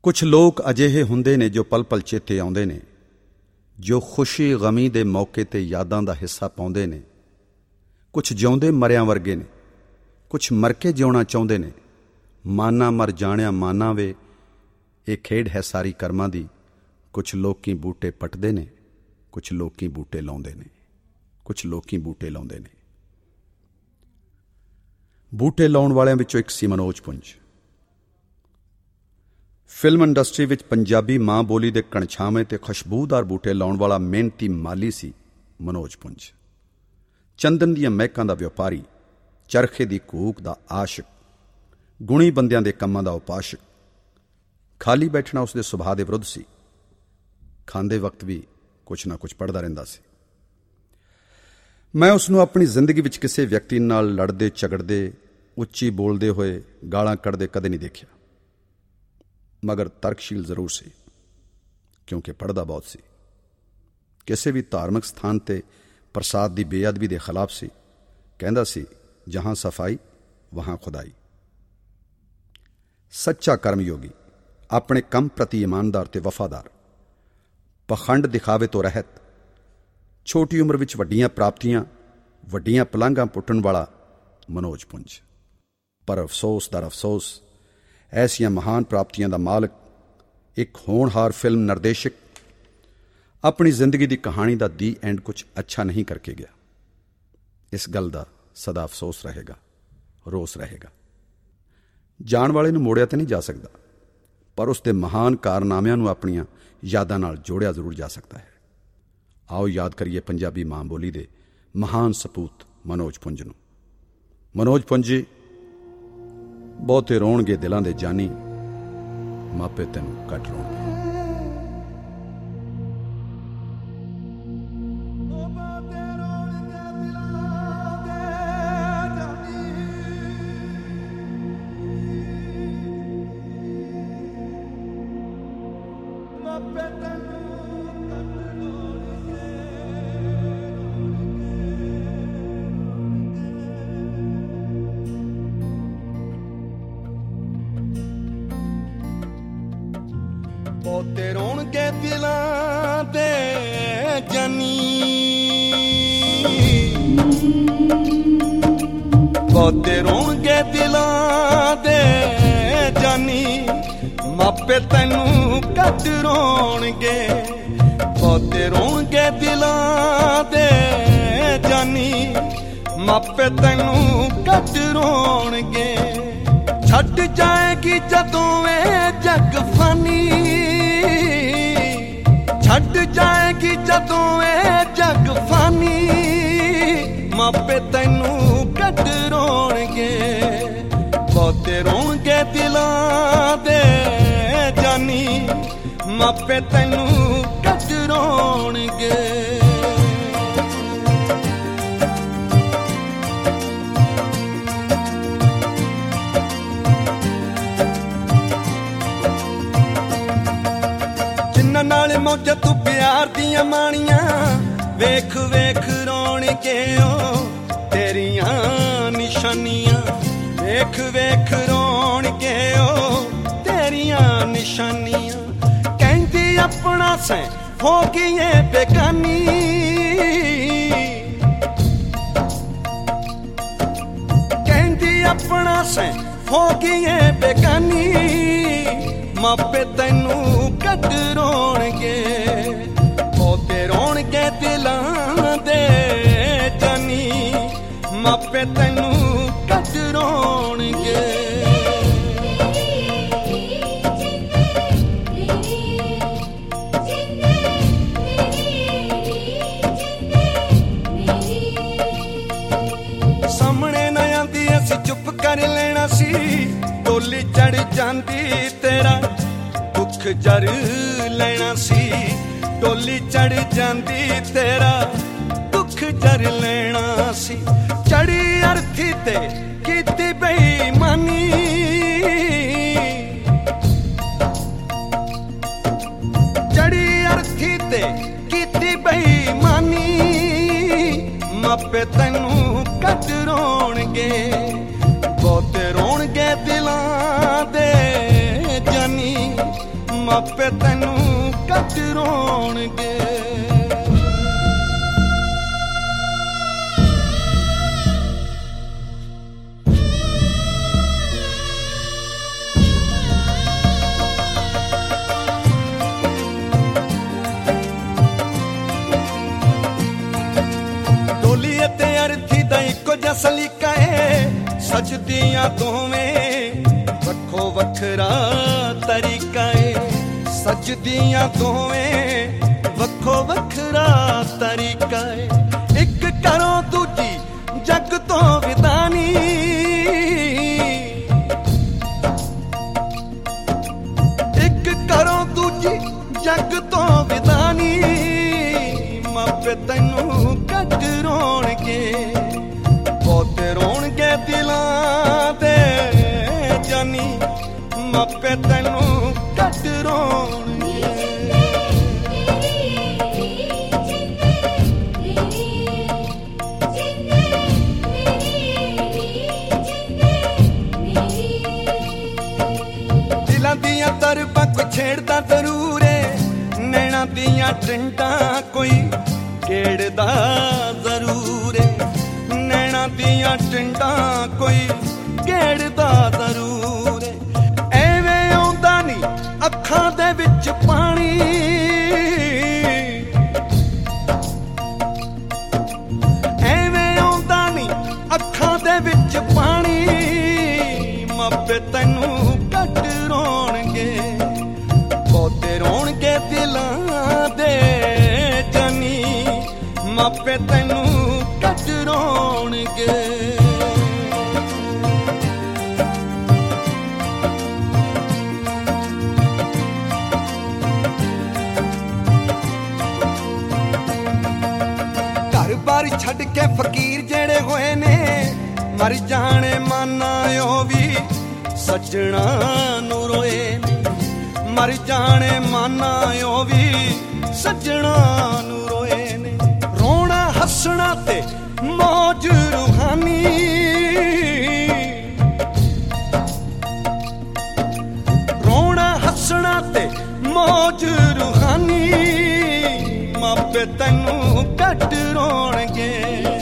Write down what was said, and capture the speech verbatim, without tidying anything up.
ਕੁਛ ਲੋਕ ਅਜਿਹੇ ਹੁੰਦੇ ਨੇ ਜੋ ਪਲ ਪਲ ਚੇਤੇ ਆਉਂਦੇ ਨੇ, ਜੋ ਖੁਸ਼ੀ ਗਮੀ ਦੇ ਮੌਕੇ 'ਤੇ ਯਾਦਾਂ ਦਾ ਹਿੱਸਾ ਪਾਉਂਦੇ ਨੇ। ਕੁਛ ਜਿਉਂਦੇ ਮਰਿਆਂ ਵਰਗੇ ਨੇ, ਕੁਛ ਮਰ ਕੇ ਜਿਉਣਾ ਚਾਹੁੰਦੇ ਨੇ। ਮਾਨਾ ਮਰ ਜਾਣਿਆ ਮਾਨਾ ਵੇ, ਇਹ ਖੇਡ ਹੈ ਸਾਰੀ ਕਰਮਾਂ ਦੀ। ਕੁਛ ਲੋਕੀ ਬੂਟੇ ਪੱਟਦੇ ਨੇ, ਕੁਛ ਲੋਕੀ ਬੂਟੇ ਲਾਉਂਦੇ ਨੇ, ਕੁਛ ਲੋਕੀ ਬੂਟੇ ਲਾਉਂਦੇ ਨੇ। ਬੂਟੇ ਲਾਉਣ ਵਾਲਿਆਂ ਵਿੱਚੋਂ ਇੱਕ ਸੀ ਮਨੋਜ ਪੁੰਜ। ਫਿਲਮ ਇੰਡਸਟਰੀ ਵਿੱਚ ਪੰਜਾਬੀ ਮਾਂ ਬੋਲੀ ਦੇ ਕਣਛਾਵੇਂ ਤੇ ਖੁਸ਼ਬੂਦਾਰ ਬੂਟੇ ਲਾਉਣ ਵਾਲਾ ਮਿਹਨਤੀ ਮਾਲੀ ਸੀ ਮਨੋਜ ਪੁੰਜ। ਚੰਦਨ ਦੀਆਂ ਮਹਿਕਾਂ ਦਾ ਵਪਾਰੀ, ਚਰਖੇ ਦੀ ਕੂਕ ਦਾ ਆਸ਼ਿਕ, ਗੁਣੀ ਬੰਦਿਆਂ ਦੇ ਕੰਮਾਂ ਦਾ ਉਪਾਸ਼ਕ। ਖਾਲੀ ਬੈਠਣਾ ਉਸਦੇ ਸੁਭਾਅ ਦੇ ਵਿਰੁੱਧ ਸੀ। ਖਾਂਦੇ ਵਕਤ ਵੀ ਕੁਛ ਨਾ ਕੁਛ ਪੜ੍ਹਦਾ ਰਹਿੰਦਾ ਸੀ। ਮੈਂ ਉਸਨੂੰ ਆਪਣੀ ਜ਼ਿੰਦਗੀ ਵਿੱਚ ਕਿਸੇ ਵਿਅਕਤੀ ਨਾਲ ਲੜਦੇ ਝਗੜਦੇ, ਉੱਚੀ ਬੋਲਦੇ ਹੋਏ, ਗਾਲਾਂ ਕੱਢਦੇ ਕਦੇ ਨਹੀਂ ਦੇਖਿਆ। ਮਗਰ ਤਰਕਸ਼ੀਲ ਜ਼ਰੂਰ ਸੀ, ਕਿਉਂਕਿ ਪੜ੍ਹਦਾ ਬਹੁਤ ਸੀ। ਕਿਸੇ ਵੀ ਧਾਰਮਿਕ ਸਥਾਨ 'ਤੇ ਪ੍ਰਸਾਦ ਦੀ ਬੇਅਦਬੀ ਦੇ ਖਿਲਾਫ ਸੀ। ਕਹਿੰਦਾ ਸੀ, ਜਹਾਂ ਸਫਾਈ ਵਹਾਂ ਖੁਦਾਈ। ਸੱਚਾ ਕਰਮਯੋਗੀ, ਆਪਣੇ ਕੰਮ ਪ੍ਰਤੀ ਇਮਾਨਦਾਰ ਤੇ ਵਫਾਦਾਰ, ਪਖੰਡ ਦਿਖਾਵੇ ਤੋਂ ਰਹਿਤ, ਛੋਟੀ ਉਮਰ ਵਿੱਚ ਵੱਡੀਆਂ ਪ੍ਰਾਪਤੀਆਂ, ਵੱਡੀਆਂ ਪਲਾਂਘਾਂ ਪੁੱਟਣ ਵਾਲਾ ਮਨੋਜ ਪੁੰਜ। ਪਰ ਅਫਸੋਸ ਦਰ ਅਫਸੋਸ, ਐਸੀਆਂ ਮਹਾਨ ਪ੍ਰਾਪਤੀਆਂ ਦਾ ਮਾਲਕ, ਇੱਕ ਹੋਣਹਾਰ ਫਿਲਮ ਨਿਰਦੇਸ਼ਕ, ਆਪਣੀ ਜ਼ਿੰਦਗੀ ਦੀ ਕਹਾਣੀ ਦਾ ਦੀ ਐਂਡ ਕੁਛ ਅੱਛਾ ਨਹੀਂ ਕਰਕੇ ਗਿਆ। ਇਸ ਗੱਲ ਦਾ ਸਦਾ ਅਫਸੋਸ ਰਹੇਗਾ, ਰੋਸ ਰਹੇਗਾ। ਜਾਣ ਵਾਲੇ ਨੂੰ ਮੋੜਿਆ ਤਾਂ ਨਹੀਂ ਜਾ ਸਕਦਾ, ਪਰ ਉਸ ਦੇ ਮਹਾਨ ਕਾਰਨਾਮਿਆਂ ਨੂੰ ਆਪਣੀਆਂ ਯਾਦਾਂ ਨਾਲ ਜੋੜਿਆ ਜ਼ਰੂਰ ਜਾ ਸਕਦਾ ਹੈ। ਆਓ ਯਾਦ ਕਰੀਏ ਪੰਜਾਬੀ ਮਾਂ ਬੋਲੀ ਦੇ ਮਹਾਨ ਸਪੂਤ ਮਨੋਜ ਪੁੰਜ ਨੂੰ। ਮਨੋਜ ਪੁੰਜ ਜੀ, ਬਹੁਤੇ ਰੋਣਗੇ ਦਿਲਾਂ ਦੇ ਜਾਨੀ, ਮਾਪੇ ਤੈਨੂੰ ਘੱਟ ਰੋਣਗੇ। ਬਹੁਤੇ ਰੋਣਗੇ ਦਿਲਾਂ ਦੇ ਜਾਨੀ, ਬਹੁਤੇ ਰੋਣਗੇ ਦਿਲਾਂ ਦੇ ਜਾਨੀ, ਮਾਪੇ ਤੈਨੂੰ ਘੱਟ ਰੋਣਗੇ। ਬਹੁਤੇ ਰੋਣਗੇ ਦਿਲਾਂ ਦੇ ਜਾਨੀ, ਮਾਪੇ ਤੈਨੂੰ ਘੱਟ ਰੋਣਗੇ। ਛੱਡ ਜਾਏਗੀ ਜਦੋਂ ਇਹ ਜੱਗ ਫਾਨੀ, ਛੱਡ ਜਾਏਗੀ ਜਦੋਂ ਇਹ ਜੱਗ ਫਾਨੀ, ਮਾਪੇ ਤੈਨੂੰ ਘੱਟ ਰੋਣਗੇ। ਬਹੁਤੇ ਰੋਣਗੇ ਦਿਲਾਂ ਦੇ ਜਾਨੀ, ਮਾਪੇ ਤੈਨੂੰ ਘੱਟ ਰੋਣਗੇ। ਨਾਲ ਮੌਜਾਂ ਤੂੰ ਪਿਆਰ ਦੀਆਂ ਮਾਣੀਆਂ, ਵੇਖ ਵੇਖ ਰੋਣਗੇ ਓ ਤੇਰੀਆਂ ਨਿਸ਼ਾਨੀਆਂ। ਵੇਖ ਵੇਖ ਰੋਣਗੇ ਓ ਤੇਰੀਆਂ ਨਿਸ਼ਾਨੀਆਂ। ਕਹਿੰਦੀ ਆਪਣਾ ਸੈਂ ਹੋ ਗਈ ਏ ਬੇਗਾਨੀ, ਕਹਿੰਦੀ ਆਪਣਾ ਸੈਂ ਹੋ ਗਈ ਏ ਬੇਗਾਨੀ, ਮਾਪੇ ਤੈਨੂੰ ਘੱਟ ਰੋਣਗੇ। ਬਹੁਤੇ ਰੋਣਗੇ ਦਿਲਾਂ ਦੇ ਜਾਨੀ, ਮਾਪੇ ਤੈਨੂੰ ਘੱਟ ਰੋਣਗੇ। ਸਾਹਮਣੇ ਨਾ ਆਂਦੀ ਅਸੀਂ ਚੁੱਪ ਕਰ ਲੈਣਾ ਸੀ, ਡੋਲੀ ਚੜ ਜਾਂਦੀ ਤੇਰਾ ਦੁੱਖ ਜਰ ਲੈਣਾ ਸੀ। ਡੋਲੀ ਚੜ ਜਾਂਦੀ ਤੇਰਾ ਦੁੱਖ ਜਰ ਲੈਣਾ ਸੀ। ਚੜੀ ਅਰਥੀ ਤੇ ਕੀਤੀ ਬੇਈਮਾਨੀ, ਚੜੀ ਅਰਥੀ ਤੇ ਕੀਤੀ ਬੇਈਮਾਨੀ, ਮਾਪੇ ਤੈਨੂੰ ਘੱਟ ਰੋਣਗੇ। ਬਹੁਤੇ ਰੋਣਗੇ ਦਿਲਾਂ ਦੇ ਜਾਨੀ, ਮਾਪੇ ਤੈਨੂੰ ਘੱਟ ਰੋਣਗੇ। ਡੋਲੀ ਅਤੇ ਅਰਥੀ ਦਾ ਇੱਕੋ ਜਿਹਾ ਸਲੀਕਾ ਏ, ਸਜਦੀਆਂ ਦੋਵੇਂ ਵੱਖੋ ਵੱਖਰਾ ਤਰੀਕਾ ਏ, ਸਜਦੀਆਂ ਦੋਵੇਂ ਵੱਖੋ ਵੱਖਰਾ ਤਰੀਕਾ ਏ। ਇੱਕ ਘਰੋਂ ਦੂਜੀ ਜੱਗ ਤੋਂ ਵਿਦਾਨੀ, ਇੱਕ ਘਰੋਂ ਦੂਜੀ ਜੱਗ ਤੋਂ ਵਿਦਾਨੀ, ਮਾਪੇ ਤੈਨੂੰ ਘੱਟ ਰੋਣਗੇ, ਬਹੁਤੇ ਰੋਣਗੇ ਦਿਲਾਂ ਦੇ ਜਾਨੀ, ਮਾਪੇ ਤੈਨੂੰ ਘੱਟ ਰੋਣਗੇ। ਦਿਲਾਂ ਦੀਆਂ ਤਰਬਾਂ ਕੋਈ ਛੇੜਦਾ ਜ਼ਰੂਰ ਏ, ਨੈਣਾਂ ਦੀਆਂ ਟਿੰਡਾਂ ਕੋਈ ਖੇੜਦਾ ਜ਼ਰੂਰ ਏ, ਨੈਣਾਂ ਦੀਆਂ ਟਿੰਡਾਂ ਕੋਈ ਖੇੜਦਾ ਜ਼ਰੂਰ ਏ। ਐਵੇਂ ਆਉਂਦਾ ਨੀ ਅੱਖਾਂ ਦੇ ਵਿੱਚ ਪਾਣੀ, ਐਵੇਂ ਆਉਂਦਾ ਨੀ ਅੱਖਾਂ ਦੇ ਵਿੱਚ ਪਾਣੀ, ਮਾਪੇ ਤੈਨੂੰ ਘੱਟ ਰੋਣਗੇ, ਬਹੁਤੇ ਰੋਣਗੇ ਦਿਲਾਂ ਦੇ ਜਾਨੀ, ਮਾਪੇ ਤੈਨੂੰ ਘੱਟ ਰੋਣਗੇ। ਘਰ ਬਾਰ ਛੱਡ ਕੇ ਫਕੀਰ ਜਿਹੜੇ ਹੋਏ ਨੇ, ਮਰ ਜਾਣੇ ਮਾਨਾ ਉਹ ਵੀ ਸੱਜਣਾ ਨੂੰ ਰੋਏ ਨੇ, ਮਰ ਜਾਣੇ ਮਾਨਾ ਉਹ ਵੀ ਸੱਜਣਾ ਨੂੰ ਰੋਏ ਨੇ। ਰੋਣਾ ਹੱਸਣਾ ਤੇ ਮੌਜ ਰੂਹਾਨੀ, ਰੋਣਾ ਹੱਸਣਾ ਤੇ ਮੌਜ ਰੂਹਾਨੀ, ਮਾਪੇ ਤੈਨੂੰ ਘੱਟ ਰੋਣਗੇ।